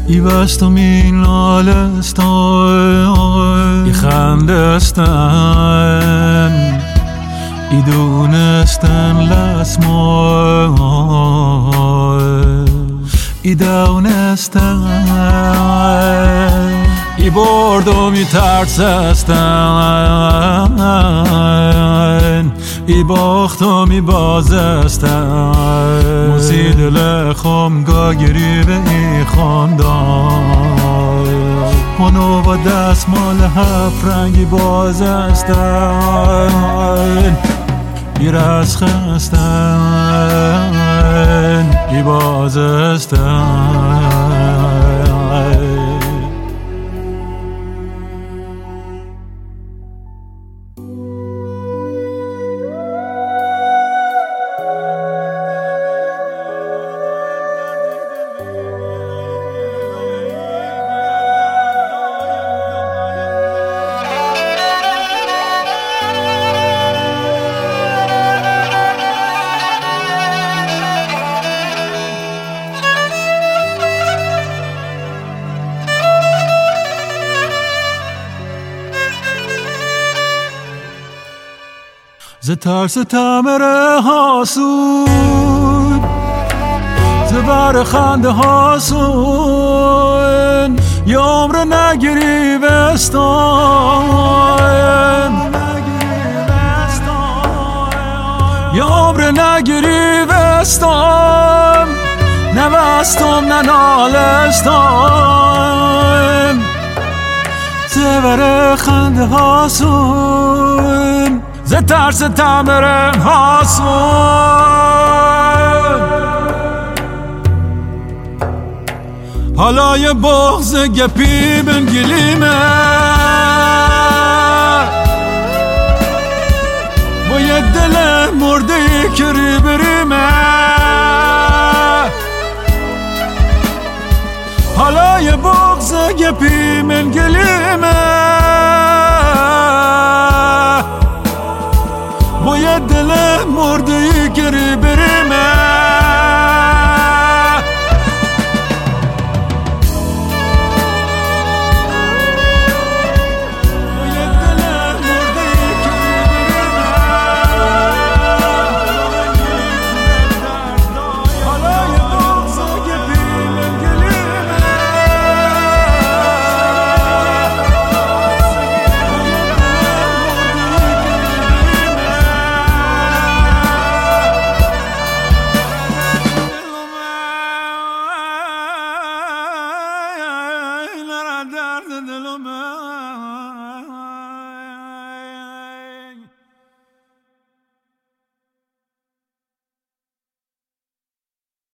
ای بستم این لالستان، ای خندستن، ای دونستن لسمان، ای دونستن، ای بردم ای ترسستن، ای باختم ای بازستن، موسی دل خم گاگری به ای خاندان، منو با دستمال هفت رنگی بازستن، ای رس خستن، ای بازستن. ز ترس تمره هاسون، ز بر خنده هاسون، یه عمر نگیری وستان، یه عمر نگیری وستان، نه وستم نه نالستان، ز بر خنده هاسون، ز ترس تمره هاسون. حالا یه بغض گپی بنگلیمه، با یه دل مرده که ری بریمه، حالا یه بغض گپی بنگلیمه، با یه دل مرده